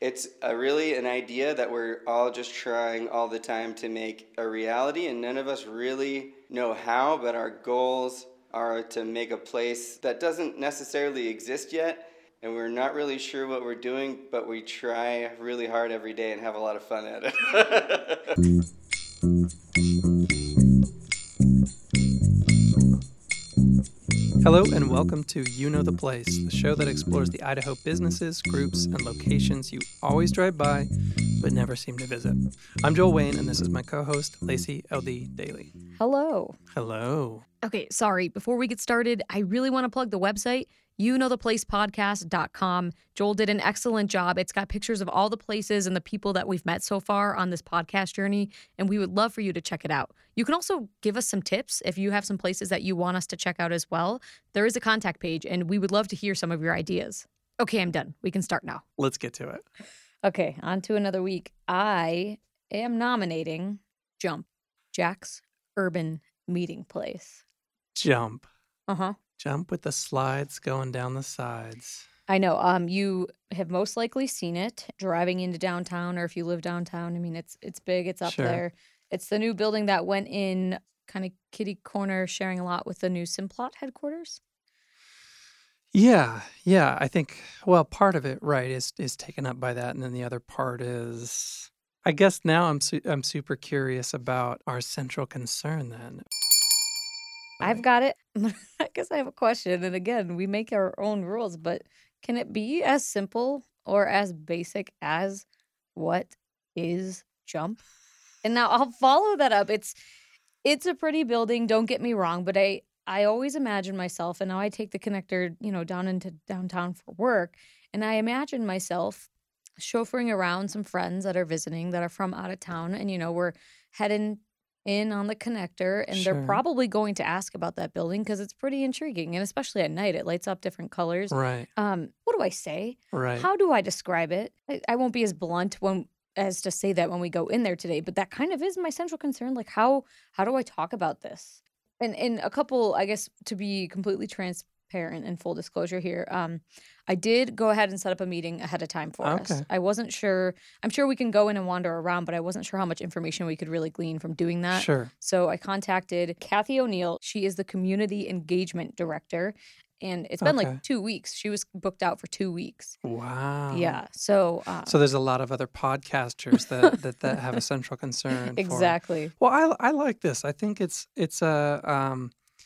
It's really an idea that we're all just trying all the time to make a reality, and none of us really know how, but our goals are to make a place that doesn't necessarily exist yet, and we're not really sure what we're doing, but we try really hard every day and have a lot of fun at it. Hello and welcome to You Know the Place, the show that explores the Idaho businesses, groups, and locations you always drive by but never seem to visit. I'm Joel Wayne, and this is my co-host, Lacey L.D. Daly. Hello. Hello. Okay, sorry. Before we get started, I really want to plug the website, youknowtheplacepodcast.com. Joel did an excellent job. It's got pictures of all the places and the people that we've met so far on this podcast journey, and we would love for you to check it out. You can also give us some tips if you have some places that you want us to check out as well. There is a contact page, and we would love to hear some of your ideas. Okay, I'm done. We can start now. Let's get to it. Okay, on to another week. I am nominating Jump, Jack's Urban Meeting Place. Jump. Uh-huh. Jump with the slides going down the sides. I know. You have most likely seen it driving into downtown, or if you live downtown. I mean, it's big. It's up Sure. there. It's the new building that went in kind of kitty corner, sharing a lot with the new Simplot headquarters. Yeah. I think, well, part of it, right, is taken up by that, and then the other part is, I guess now I'm super curious about our central concern then. I've got it. I guess I have a question. And again, we make our own rules, but can it be as simple or as basic as what is Jump? And now I'll follow that up. It's a pretty building, don't get me wrong, but I always imagine myself, and now I take the connector, down into downtown for work, and I imagine myself chauffeuring around some friends that are visiting that are from out of town, and we're heading in on the connector, and Sure. they're probably going to ask about that building because it's pretty intriguing, and especially at night, it lights up different colors. Right. What do I say? Right. How do I describe it? I won't be as blunt as to say that when we go in there today, but that kind of is my central concern. Like, how do I talk about this? And a couple, I guess, to be completely transparent and full disclosure here, I did go ahead and set up a meeting ahead of time for us. Okay. I wasn't sure. I'm sure we can go in and wander around, but I wasn't sure how much information we could really glean from doing that. Sure. So I contacted Kathy O'Neill. She is the Community Engagement Director, and it's been Okay. like 2 weeks. She was booked out for 2 weeks. Wow. Yeah. So So there's a lot of other podcasters that have a central concern. exactly. Well, I like this. I think it's a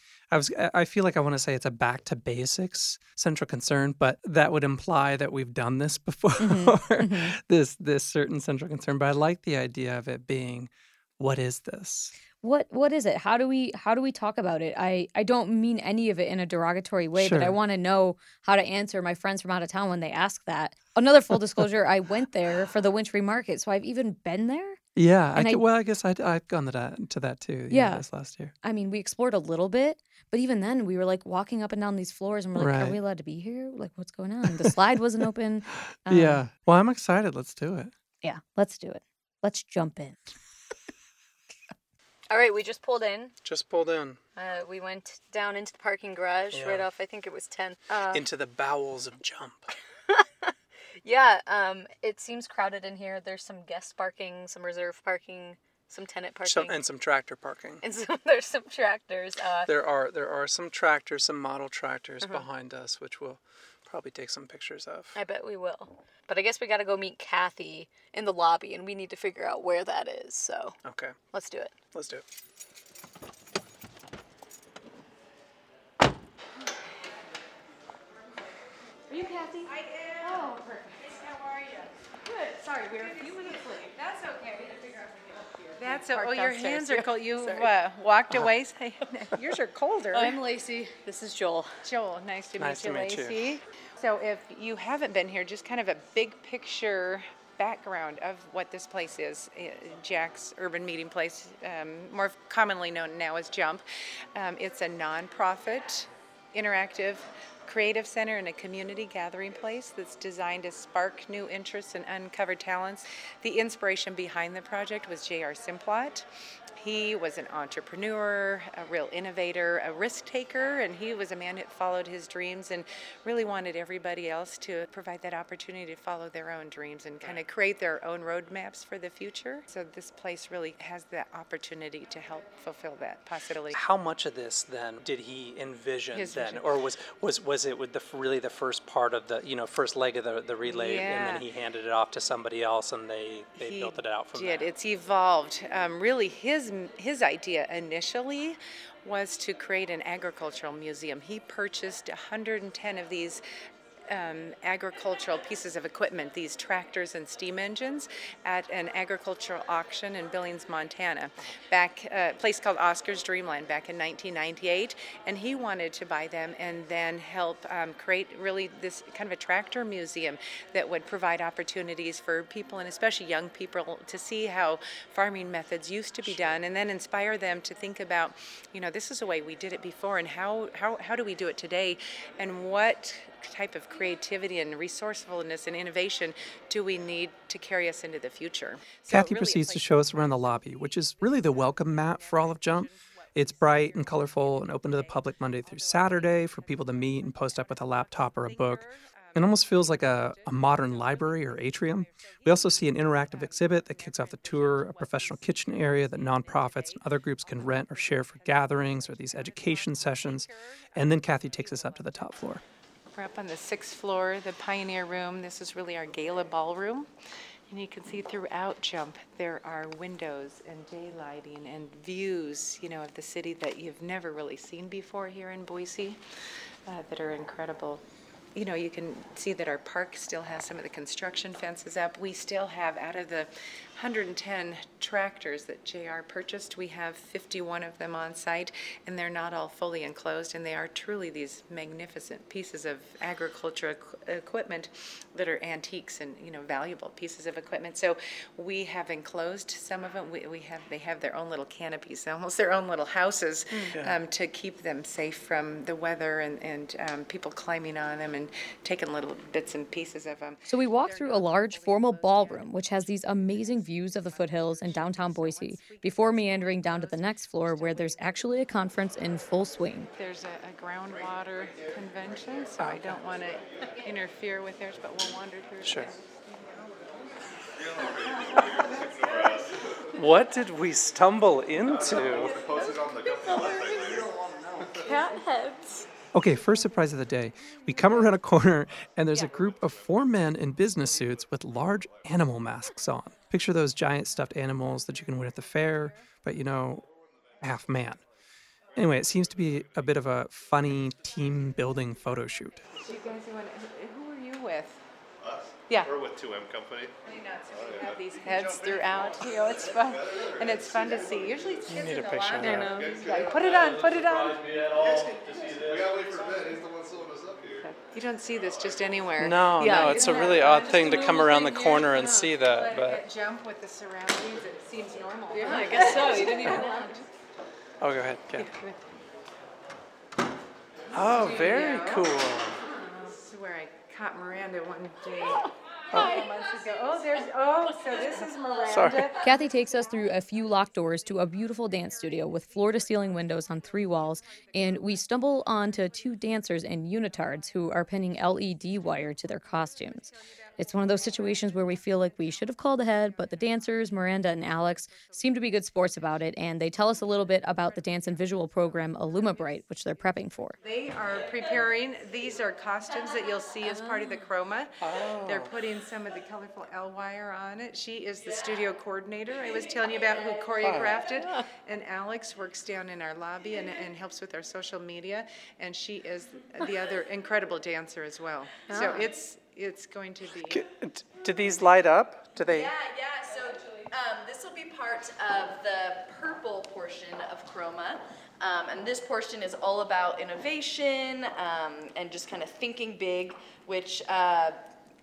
I feel like I want to say it's a back to basics central concern, but that would imply that we've done this before. Mhm. This certain central concern. But I like the idea of it being, what is this? What is it? How do we talk about it? I don't mean any of it in a derogatory way, but I Sure. want to know how to answer my friends from out of town when they ask that. Another full disclosure, I went there for the Wintry Market, so I've even been there. Yeah. And I guess I've gone to that too. Yeah. This last year. I mean, we explored a little bit, but even then we were like walking up and down these floors and we're like, Right. are we allowed to be here? Like, what's going on? The slide wasn't open. Yeah. Well, I'm excited. Let's do it. Yeah, let's do it. Let's jump in. All right, we just pulled in. Just pulled in. We went down into the parking garage right Yeah. off, I think it was 10th. Into the bowels of Jump. Yeah, it seems crowded in here. There's some guest parking, some reserve parking, some tenant parking. And some tractor parking. And there's some tractors. There are some tractors, some model tractors behind us, which we'll probably take some pictures of. I bet we will. But I guess we got to go meet Kathy in the lobby, and we need to figure out where that is. So Okay, let's do it. let's do it. Are you Kathy? I am. Oh, perfect. How are you? Good. Sorry, we were a few minutes late. That's okay. We didn't figure out how to get up here. That's Parked oh, your downstairs, hands are yeah. cold. You Sorry. walked away. Yours are colder. I'm Lacey. This is Joel. Joel, nice to Nice meet to you, meet you. Lacey. So if you haven't been here, just kind of a big picture background of what this place is, Jack's Urban Meeting Place, more commonly known now as Jump. It's a nonprofit, interactive creative center and a community gathering place that's designed to spark new interests and uncover talents. The inspiration behind the project was J.R. Simplot. He was an entrepreneur, a real innovator, a risk taker, and he was a man that followed his dreams and really wanted everybody else to provide that opportunity to follow their own dreams and kind of create their own roadmaps for the future. So this place really has that opportunity to help fulfill that possibility. How much of this then did he envision His then, vision. or was it with really the first part of the first leg of the relay, and Yeah. then he handed it off to somebody else, and they He built it out from did. there? It's evolved. Really, his idea initially was to create an agricultural museum. He purchased 110 of these agricultural pieces of equipment, these tractors and steam engines, at an agricultural auction in Billings, Montana, back a place called Oscar's Dreamland back in 1998. And he wanted to buy them and then help create really this kind of a tractor museum that would provide opportunities for people, and especially young people, to see how farming methods used to be done, and then inspire them to think about, this is the way we did it before, and how do we do it today, and what type of creativity and resourcefulness and innovation do we need to carry us into the future. So Kathy really, proceeds it's to like- show us around the lobby, which is really the welcome mat for all of Jump. It's bright and colorful and open to the public Monday through Saturday for people to meet and post up with a laptop or a book. It almost feels like a modern library or atrium. We also see an interactive exhibit that kicks off the tour, a professional kitchen area that nonprofits and other groups can rent or share for gatherings or these education sessions. And then Kathy takes us up to the top floor. We're up on the 6th floor, the Pioneer Room. This is really our gala ballroom. And you can see throughout Jump, there are windows and daylighting and views, of the city that you've never really seen before here in Boise, that are incredible. You can see that our park still has some of the construction fences up. We still have, out of the 110 tractors that JR purchased, we have 51 of them on site, and they're not all fully enclosed, and they are truly these magnificent pieces of agricultural equipment that are antiques and, valuable pieces of equipment. So we have enclosed some of them. They have their own little canopies, almost their own little houses, to keep them safe from the weather and people climbing on them and taking little bits and pieces of them. So we walk through a large formal ballroom, which has these amazing views of the foothills and downtown Boise, before meandering down to the next floor where there's actually a conference in full swing. There's a groundwater convention, so I don't want to interfere with theirs, but we'll wander through. Sure. What did we stumble into? Cat heads. Okay, first surprise of the day. We come around a corner and there's a group of 4 men in business suits with large animal masks on. Picture those giant stuffed animals that you can win at the fair, but half man. Anyway, it seems to be a bit of a funny team building photo shoot. Do you guys who are you with? Us? Yeah. We're with 2M Company. We have these heads throughout, it's fun, and it's fun to see. Usually it's just need in a the picture lobby. of that. Yeah, put it on. We gotta wait for Ben. He's the one sewing us up here. You don't see this just anywhere. No, it's a really odd thing to come around the corner and see that, But but at Jump with the surroundings, it seems normal. Yeah, I guess so. You didn't even know. oh, go ahead. Yeah. Oh, very cool. This is where I caught Miranda one day. A couple months ago. So this is Miranda. Sorry. Kathy takes us through a few locked doors to a beautiful dance studio with floor-to-ceiling windows on 3 walls, and we stumble onto 2 dancers in unitards who are pinning LED wire to their costumes. It's one of those situations where we feel like we should have called ahead, but the dancers, Miranda and Alex, seem to be good sports about it, and they tell us a little bit about the dance and visual program Illumibright, which they're prepping for. They are preparing, these are costumes that you'll see as part of the chroma. They're putting some of the colorful L wire on it. She is the studio coordinator I was telling you about, who choreographed it. And Alex works down in our lobby and helps with our social media. And she is the other incredible dancer as well. So it's going to be. Did these light up? Do they? Yeah. So this will be part of the purple portion of Chroma. And this portion is all about innovation and just kind of thinking big, which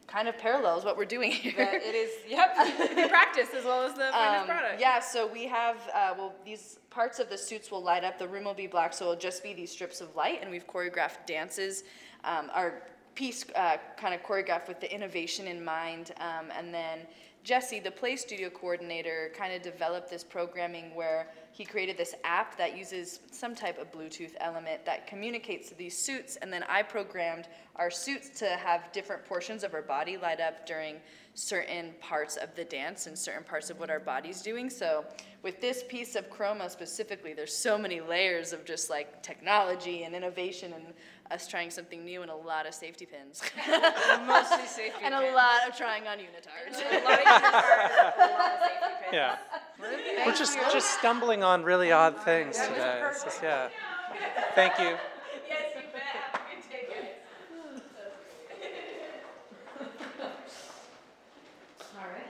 kind of parallels what we're doing here. It is, yep, the practice as well as the finished product. Yeah, so we have, these parts of the suits will light up. The room will be black, so it'll just be these strips of light, and we've choreographed dances. Our piece kind of choreographed with the innovation in mind, and then Jesse, the play studio coordinator, kind of developed this programming where he created this app that uses some type of Bluetooth element that communicates to these suits, and then I programmed our suits to have different portions of our body light up during certain parts of the dance and certain parts of what our body's doing. So with this piece of Chroma specifically, there's so many layers of just like technology and innovation and us trying something new and a lot of safety pins. Mostly safety And pins. a lot of trying on unitards. A lot of unitards, a lot of safety pins. Yeah. We're just stumbling on really odd things today. It's just, yeah. Thank you. Yes, you bet. Have a good day, guys. All right.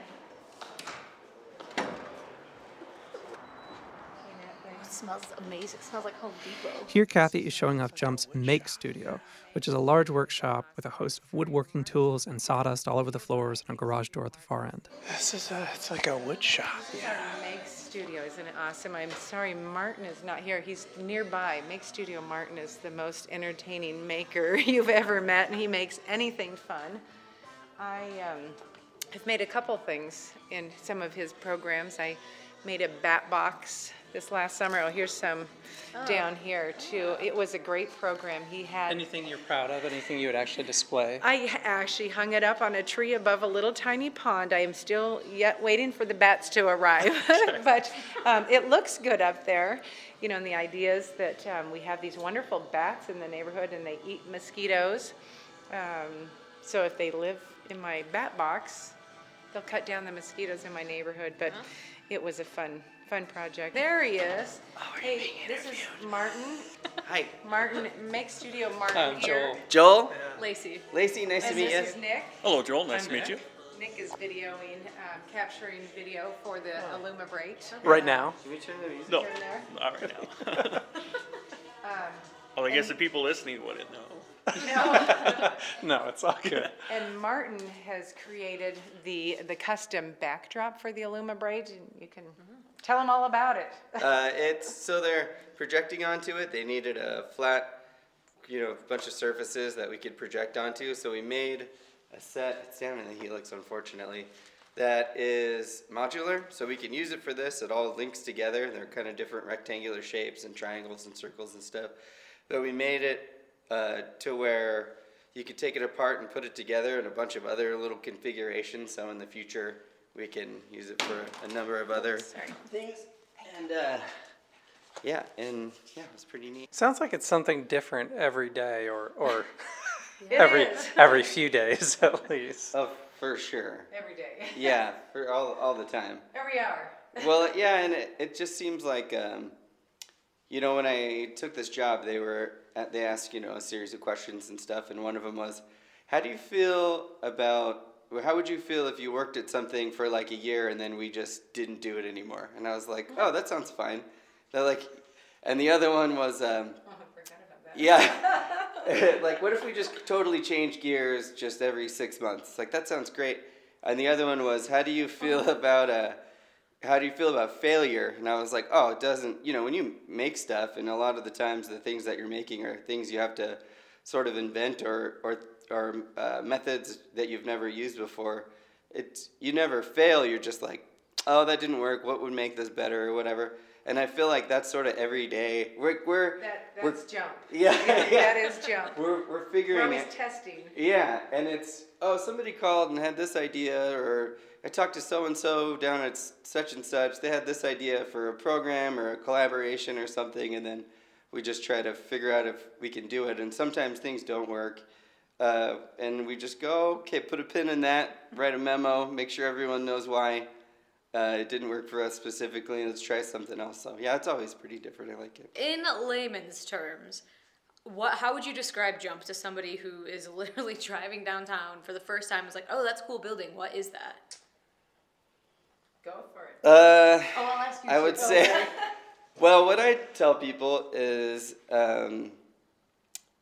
It smells amazing. It smells like Home Depot. Here, Kathy is showing off Jump's Make Studio, which is a large workshop with a host of woodworking tools and sawdust all over the floors and a garage door at the far end. It's like a wood shop. Make Studio, isn't it awesome? I'm sorry Martin is not here. He's nearby. Make Studio Martin is the most entertaining maker you've ever met, and he makes anything fun. I have made a couple things in some of his programs. I made a bat box this last summer. Oh, here's some down here too. It was a great program. He had Anything you're proud of? Anything you would actually display? I actually hung it up on a tree above a little tiny pond. I am still yet waiting for the bats to arrive, but it looks good up there. You know, and the idea is that we have these wonderful bats in the neighborhood, and they eat mosquitoes. So if they live in my bat box, they'll cut down the mosquitoes in my neighborhood. But it was a fun project. There he is. Hey, this is Martin. Hi. Martin, Make Studio Martin here. Joel? Lacey. Lacey, nice to And meet you. this is Nick. Hello, Joel. Nice to meet you. Nick is videoing, capturing video for the Illumibrate. Right now? Can we turn the music? No, Turn there. not right now. Well, I guess the people listening wouldn't know. No, it's all good. And Martin has created the custom backdrop for the Illumibrate, and you can tell them all about it. So they're projecting onto it. They needed a flat, bunch of surfaces that we could project onto. So we made a set. It's down in the Helix, unfortunately. That is modular, so we can use it for this. It all links together. They're kind of different rectangular shapes and triangles and circles and stuff. But we made it to where you could take it apart and put it together in a bunch of other little configurations. So in the future, we can use it for a number of other things. And it's pretty neat. Sounds like it's something different every day or It every is. every few days at least. Oh, for sure. Every day. Yeah, for all the time. Every hour. Well, yeah, and it just seems like, when I took this job, they asked, a series of questions and stuff, and one of them was, how would you feel if you worked at something for like a year and then we just didn't do it anymore? And I was like, oh, that sounds fine. They're like, and the other one was, I forgot about that. yeah, like what if we just totally change gears just every 6 months? Like that sounds great. And the other one was, how do you feel about failure? And I was like, oh, it doesn't, when you make stuff, and a lot of the times the things that you're making are things you have to sort of invent or methods that you've never used before. You never fail. You're just like, oh, that didn't work. What would make this better or whatever? And I feel like that's sort of every day. That's Jump. Yeah, That is Jump. We're figuring We're always it. testing. Yeah, and it's, somebody called and had this idea, or I talked to so-and-so down at such and such. They had this idea for a program or a collaboration or something, and then we just try to figure out if we can do it. And sometimes things don't work, and we just go, okay, put a pin in that, write a memo, make sure everyone knows why it didn't work for us specifically, and let's try something else. So, yeah, it's always pretty different. I like it. In layman's terms, how would you describe Jump to somebody who is literally driving downtown for the first time? It's like, oh, that's a cool building. What is that? Go for it. I'll ask you. I would say, well, what I tell people is,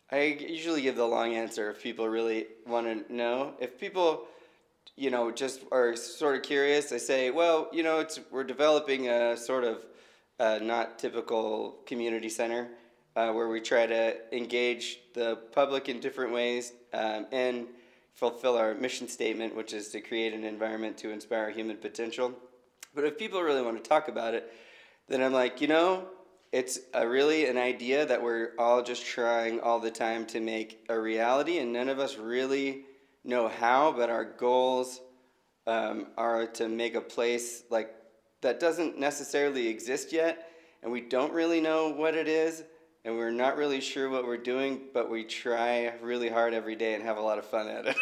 I usually give the long answer if people really want to know. If people, just are sort of curious, I say, well, we're developing a sort of not typical community center where we try to engage the public in different ways and fulfill our mission statement, which is to create an environment to inspire human potential. But if people really want to talk about it, then I'm like, it's really an idea that we're all just trying all the time to make a reality, and none of us really know how, but our goals are to make a place like that doesn't necessarily exist yet, and we don't really know what it is, and we're not really sure what we're doing, but we try really hard every day and have a lot of fun at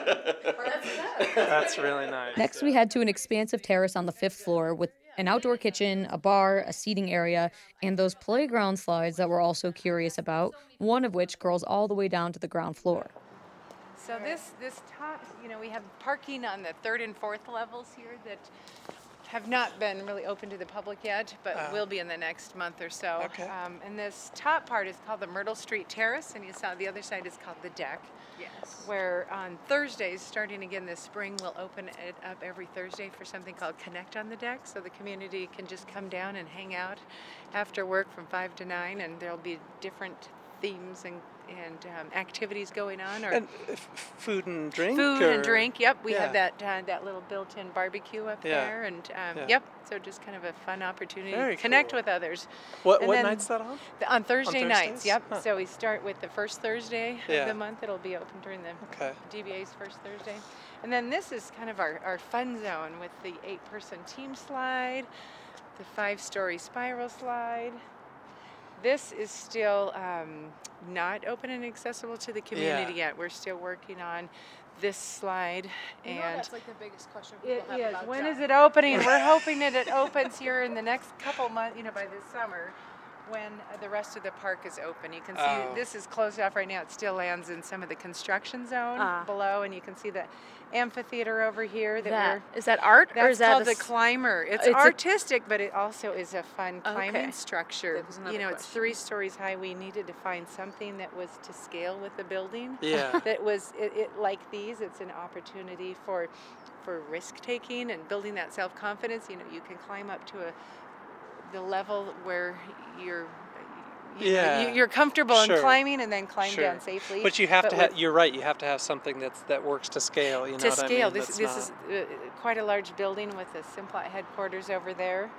it. That's really nice. Next, we head to an expansive terrace on the 5th floor with an outdoor kitchen, a bar, a seating area, and those playground slides that we're also curious about, one of which curls all the way down to the ground floor. So this top, we have parking on the 3rd and 4th levels here that have not been really open to the public yet, but will be in the next month or so. Okay. And this top part is called the Myrtle Street Terrace, and you saw the other side is called the deck. Yes. Where on Thursdays, starting again this spring, we'll open it up every Thursday for something called Connect on the Deck, so the community can just come down and hang out after work from 5 to 9, and there'll be different themes and activities going on, or And food and drink? and drink. Yep, we Yeah. have that little built-in barbecue up Yeah. there, and Yeah. Yep. So just kind of a fun opportunity Very to connect cool. with others. What And then night's that on? On Thursday nights. Thursdays? Yep. Huh. So we start with the first Thursday Yeah. of the month. It'll be open during the Okay. DBA's first Thursday, and then this is kind of our fun zone with the 8-person team slide, the 5-story spiral slide. This is still not open and accessible to the community yet. We're still working on this slide, and that's like the biggest question it people have is. about When Jump. is it opening? We're hoping that it opens here in the next couple months, by this summer, when the rest of the park is open. You can see this is closed off right now. It still lands in some of the construction zone below, and you can see the amphitheater over here. Is that art, or That's is that called the Climber. It's artistic, but it also is a fun climbing structure. That was another It's 3 stories high. We needed to find something that was to scale with the building. Yeah. That was it like these. It's an opportunity for risk taking and building that self confidence. You can climb up to the level where you're comfortable in climbing, and then climb down safely. But you have to have. You're right. You have to have something that works to scale. You know to what scale. I mean? This is quite a large building with the Simplot headquarters over there.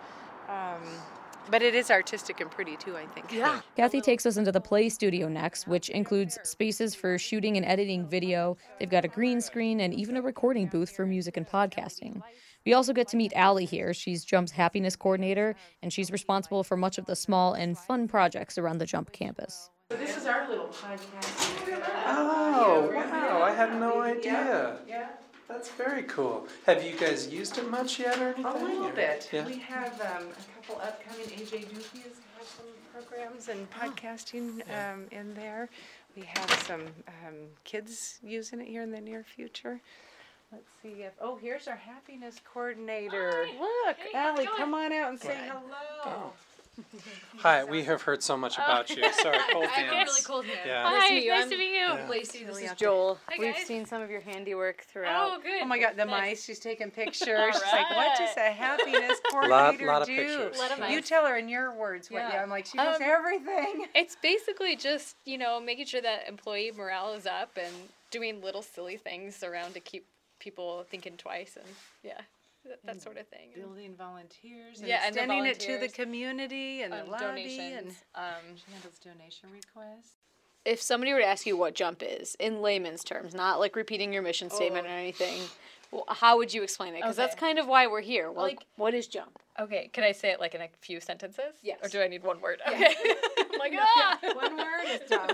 But it is artistic and pretty too, I think. Yeah. Kathy takes us into the Play Studio next, which includes spaces for shooting and editing video. They've got a green screen and even a recording booth for music and podcasting. We also get to meet Allie here. She's Jump's happiness coordinator, and she's responsible for much of the small and fun projects around the Jump campus. So this is our little podcast. Oh, wow. I had no idea. Yeah. That's very cool. Have you guys used it much yet or anything? A little bit. Yeah. We have a couple upcoming. AJ Dookie has some programs and podcasting in there. We have some kids using it here in the near future. Let's see if. Oh, here's our happiness coordinator. Look, Allie, come on out and say hello. Hi, we have heard so much about you. Sorry, cold I feel hands. really cold here. Yeah. Nice to meet you. Nice to meet you. I'm Lacey. This is Joel. Hi, We've guys. seen some of your handiwork throughout. Oh, good. Oh my God, the mice. She's taking pictures. She's like, what does a happiness Lot coordinator of do? pictures. Lot of You mice. tell her in your words what. Yeah. Yeah, I'm like, she knows everything. It's basically just, making sure that employee morale is up and doing little silly things around to keep people thinking twice and that sort of thing. Building volunteers and Yeah, and the extending it to the volunteers. community and the lobby. Donations. And she handles donation requests. If somebody were to ask you what Jump is, in layman's terms, not like repeating your mission statement or anything, how would you explain it? Because that's Okay. kind of why we're here. Like, what is Jump? Okay, can I say it like in a few sentences? Yes. Or do I need one word? Okay. I'm like, ah! One word is tough.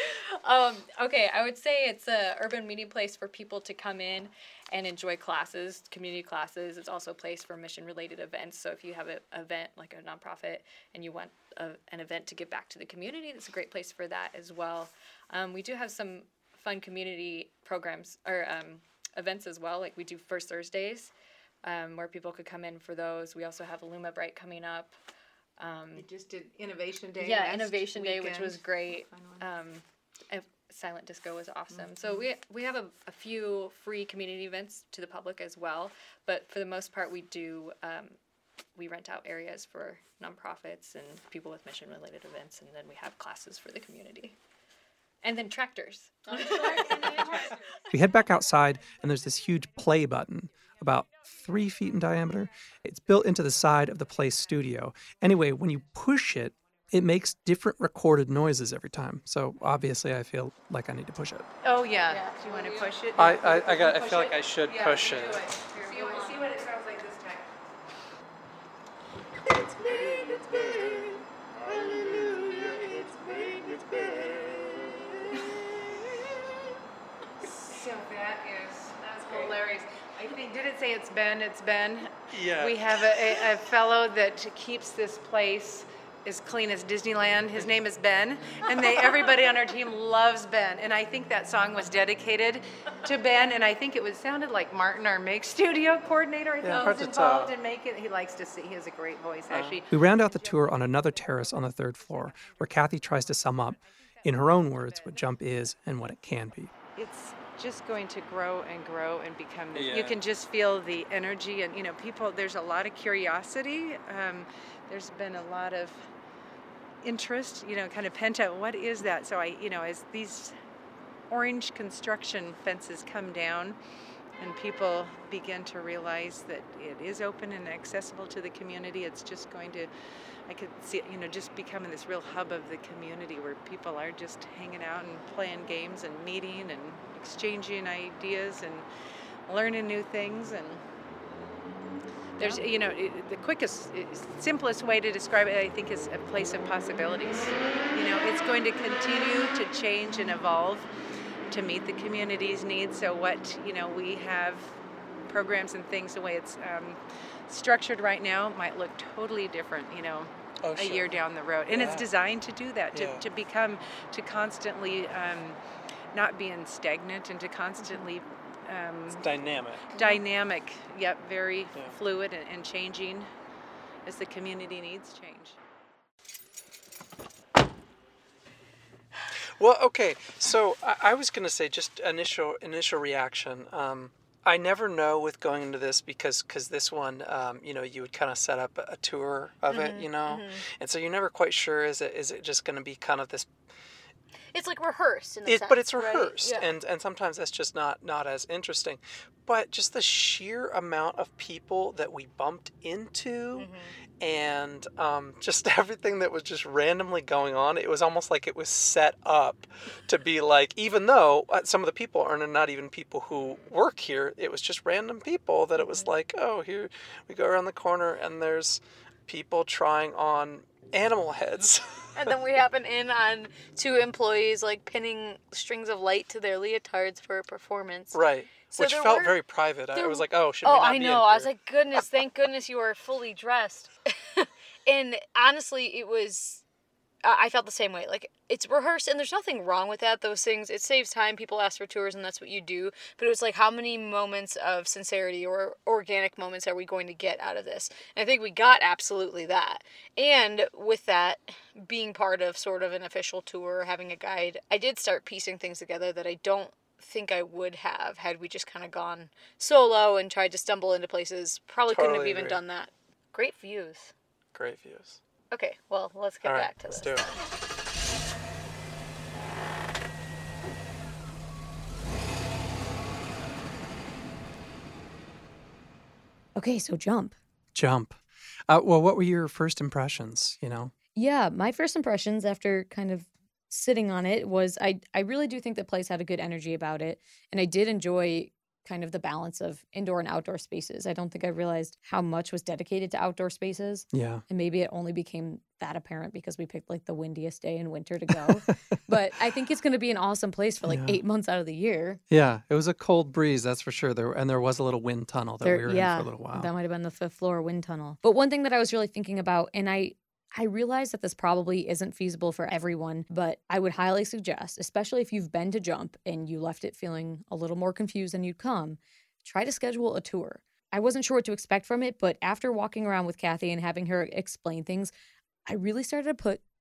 Okay, I would say it's a urban meeting place for people to come in and enjoy classes, community classes. It's also a place for mission-related events. So if you have an event like a nonprofit and you want an event to give back to the community, it's a great place for that as well. We do have some fun community programs or events as well. Like we do First Thursdays, where people could come in for those. We also have Illuma Bright coming up. We just did Innovation Day. Yeah, last Innovation Day, which was weekend. great. Fun one. Silent disco was awesome. So we have a few free community events to the public as well, but for the most part we do we rent out areas for nonprofits and people with mission related events, and then we have classes for the community. And then tractors. We head back outside, and there's this huge play button, about 3 feet in diameter. It's built into the side of the Play studio. Anyway, when you push it, it makes different recorded noises every time. So obviously, I feel like I need to push it. Oh, yeah. Do you want to push it? I feel like I should push it. Do it. See what it sounds like this time. It's made, it's made. Hallelujah, it's made, it's made. So that's hilarious. I think, did it say it's Ben? It's Ben. Yeah. We have a fellow that keeps this place as clean as Disneyland. His name is Ben, and everybody on our team loves Ben. And I think that song was dedicated to Ben, and I think it sounded like Martin, our make studio coordinator. I think was involved in making. He likes to sing. He has a great voice, actually. We round out the tour on another terrace on the 3rd floor, where Kathy tries to sum up, in her own words, what Jump is and what it can be. It's just going to grow and become this. You can just feel the energy, and people, there's a lot of curiosity. There's been a lot of interest, kind of pent up. What is that? So as these orange construction fences come down and people begin to realize that it is open and accessible to the community, it's just going to, I could see it, just becoming this real hub of the community where people are just hanging out and playing games and meeting and exchanging ideas and learning new things. And there's, the quickest, simplest way to describe it, I think, is a place of possibilities. It's going to continue to change and evolve to meet the community's needs. So what, we have programs and things, the way it's structured right now might look totally different, a year down the road. And it's designed to do that, to constantly not being stagnant and to constantly It's dynamic. Dynamic, yep, very fluid and changing as the community needs change. Well, okay, so I was going to say just initial reaction. I never know with going into this because this one, you would kind of set up a tour of it, and so you're never quite sure is it just going to be kind of this. It's like rehearsed in a sense, but it's rehearsed, right? and sometimes that's just not as interesting. But just the sheer amount of people that we bumped into, and just everything that was just randomly going on, it was almost like it was set up to be like, even though some of the people are not even people who work here, it was just random people that it was like, oh, here we go around the corner and there's people trying on animal heads. And then we happen in on 2 employees like pinning strings of light to their leotards for a performance. Right. So which felt very private. I was like, oh, should we not be in here? I was like, goodness, thank goodness you are fully dressed. And honestly, it was, I felt the same way. Like, it's rehearsed, and there's nothing wrong with that. Those things, it saves time. People ask for tours, and that's what you do. But it was like, how many moments of sincerity or organic moments are we going to get out of this? And I think we got absolutely that. And with that, being part of sort of an official tour, having a guide, I did start piecing things together that I don't think I would have had we just kind of gone solo and tried to stumble into places. Probably couldn't have even done that. Great views. Great views. Okay, well, let's get back to this. Let's do it. Okay, so Jump. Well, what were your first impressions, Yeah, my first impressions after kind of sitting on it was I really do think the place had a good energy about it. And I did enjoy kind of the balance of indoor and outdoor spaces. I don't think I realized how much was dedicated to outdoor spaces. Yeah. And maybe it only became that apparent because we picked like the windiest day in winter to go. But I think it's going to be an awesome place for like 8 months out of the year. Yeah, it was a cold breeze, that's for sure. There was a little wind tunnel that we were in for a little while. That might have been the 5th floor wind tunnel. But one thing that I was really thinking about, and I realize that this probably isn't feasible for everyone, but I would highly suggest, especially if you've been to Jump and you left it feeling a little more confused than you'd come, try to schedule a tour. I wasn't sure what to expect from it, but after walking around with Kathy and having her explain things, I really started to put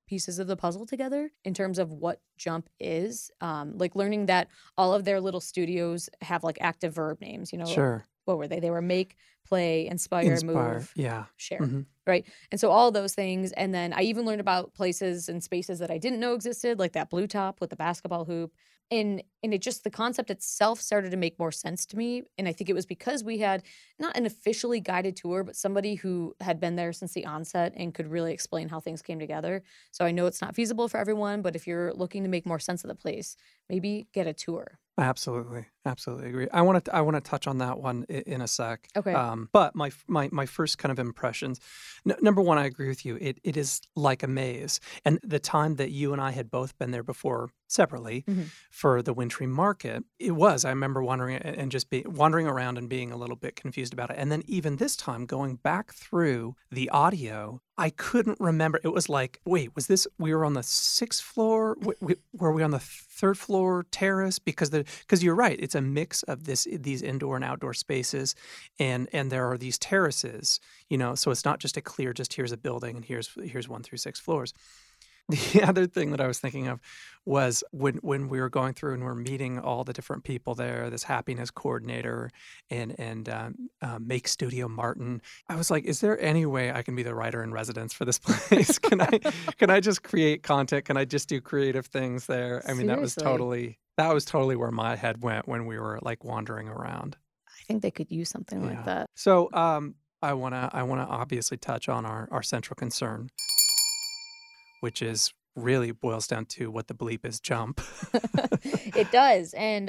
pieces of the puzzle together in terms of what Jump is. Like learning that all of their little studios have like active verb names, you know. Sure. What were they? They were make, play, inspire, move, yeah. share. Mm-hmm. Right. And so all those things. And then I even learned about places and spaces that I didn't know existed, like that blue top with the basketball hoop. And it just, the concept itself started to make more sense to me. And I think it was because we had not an officially guided tour, but somebody who had been there since the onset and could really explain how things came together. So I know it's not feasible for everyone, but if you're looking to make more sense of the place, maybe get a tour. Absolutely agree. I want to touch on that one in a sec. Okay. But my first kind of impressions. Number one, I agree with you. It is like a maze, and the time that you and I had both been there before separately for the wintry market, it was. I remember wandering and just wandering around and being a little bit confused about it. And then even this time, going back through the audio, I couldn't remember. It was like, wait, was this? We were on the 6th floor. Were we on the 3rd floor terrace? Because you're right. It's a mix of these indoor and outdoor spaces, and there are these terraces. You know, so it's not just a clear. Just here's a building, and here's 1 through 6 floors. The other thing that I was thinking of was when we were going through and we're meeting all the different people there, this happiness coordinator and Make Studio Martin. I was like, is there any way I can be the writer in residence for this place? Can I just create content? Can I just do creative things there? I mean, Seriously. that was totally where my head went when we were like wandering around. I think they could use something like that. So I wanna obviously touch on our central concern, which is really boils down to what the bleep is Jump. It does. And,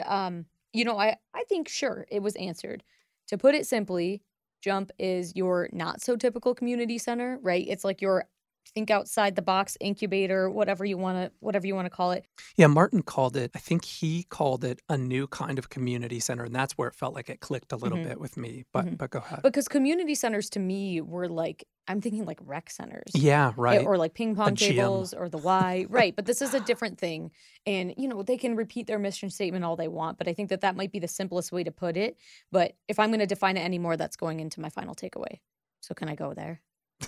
I think, sure, it was answered. To put it simply, Jump is your not so typical community center, right? It's like your think outside the box incubator, whatever you want to call it. Yeah, Martin called it, I think he called it a new kind of community center. And that's where it felt like it clicked a little bit with me. But go ahead. Because community centers to me were like, I'm thinking like rec centers. Yeah, right. Or like ping pong gym. tables or the Y. Right. But this is a different thing. And, they can repeat their mission statement all they want. But I think that might be the simplest way to put it. But if I'm going to define it anymore, that's going into my final takeaway. So can I go there?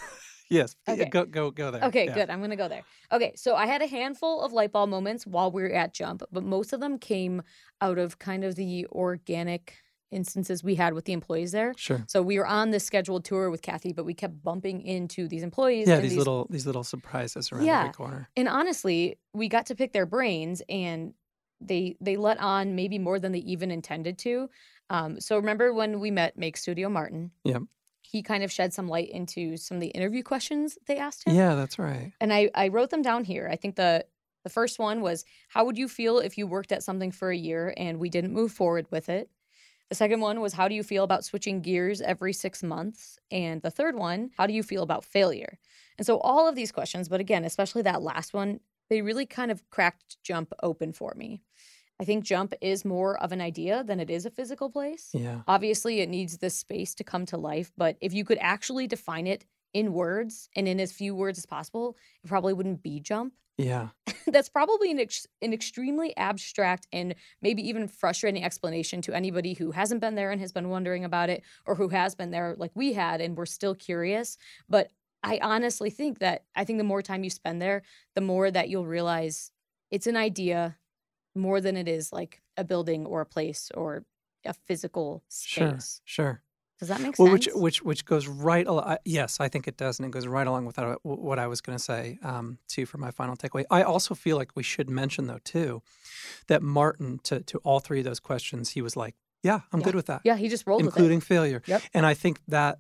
Yes. Okay. Go there. Okay, Yeah. good. I'm going to go there. Okay, so I had a handful of light bulb moments while we were at Jump, but most of them came out of kind of the organic instances we had with the employees there. Sure. So we were on this scheduled tour with Kathy, but we kept bumping into these employees. Yeah, and these little surprises around every corner. And honestly, we got to pick their brains, and they let on maybe more than they even intended to. So remember when we met Make Studio Martin? Yeah. He kind of shed some light into some of the interview questions they asked him. Yeah, that's right. And I wrote them down here. I think the first one was, how would you feel if you worked at something for a year and we didn't move forward with it? The second one was, how do you feel about switching gears every 6 months? And the third one, how do you feel about failure? And so all of these questions, but again, especially that last one, they really kind of cracked Jump open for me. I think Jump is more of an idea than it is a physical place. Yeah. Obviously, it needs this space to come to life, but if you could actually define it in words and in as few words as possible, it probably wouldn't be Jump. Yeah. That's probably an extremely abstract and maybe even frustrating explanation to anybody who hasn't been there and has been wondering about it, or who has been there like we had and we're still curious. But I honestly think the more time you spend there, the more that you'll realize it's an idea more than it is like a building or a place or a physical space. Sure. Does that make sense? Which goes right along. Yes, I think it does, and it goes right along with what I was going to say too for my final takeaway. I also feel like we should mention though too that Martin to all three of those questions, he was like, "Yeah, I'm good with that." Yeah, he just rolled with it, including failure. Yep. And I think that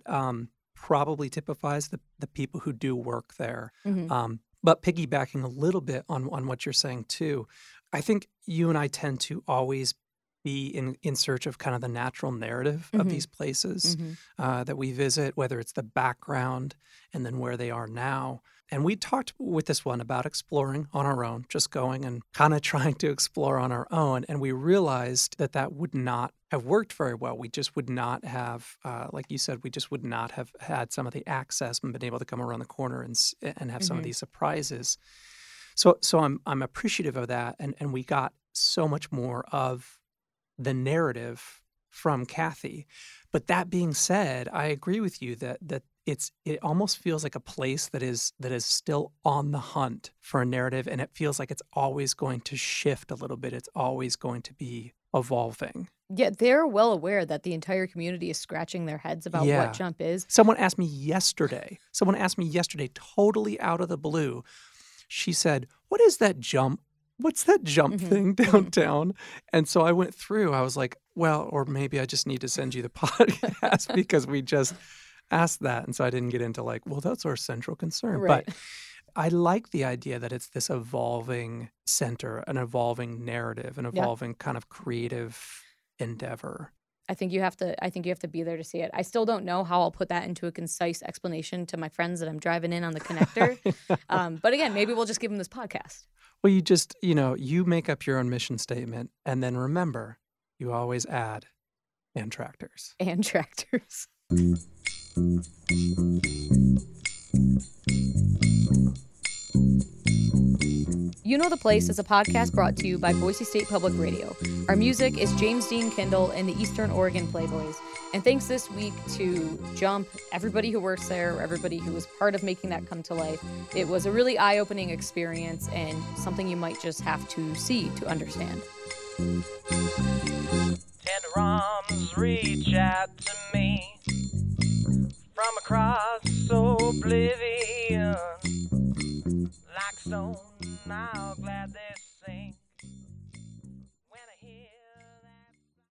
probably typifies the people who do work there. But piggybacking a little bit on what you're saying too, I think you and I tend to always be in search of kind of the natural narrative of these places that we visit, whether it's the background and then where they are now. And we talked with this one about exploring on our own, just going and kind of trying to explore on our own. And we realized that would not have worked very well. We just would not have, like you said, we just would not have had some of the access and been able to come around the corner and have some of these surprises. So I'm appreciative of that. And we got so much more of the narrative from Kathy. But that being said, I agree with you that it almost feels like a place that is still on the hunt for a narrative, and it feels like it's always going to shift a little bit. It's always going to be evolving. Yeah, they're well aware that the entire community is scratching their heads about what Jump is. Someone asked me yesterday, totally out of the blue. She said, "What is that Jump? What's that Jump thing downtown?" And so I went through. I was like, well, or maybe I just need to send you the podcast because we just asked that. And so I didn't get into like, well, that's our central concern. Right. But I like the idea that it's this evolving center, an evolving narrative, an evolving kind of creative endeavor. I think you have to be there to see it. I still don't know how I'll put that into a concise explanation to my friends that I'm driving in on the connector. But again, maybe we'll just give them this podcast. Well, you just, you make up your own mission statement, and then remember, you always add and tractors. And tractors. You Know the Place is a podcast brought to you by Boise State Public Radio. Our music is James Dean Kindle and the Eastern Oregon Playboys. And thanks this week to Jump, everybody who works there, everybody who was part of making that come to life. It was a really eye-opening experience and something you might just have to see to understand. Tanderums read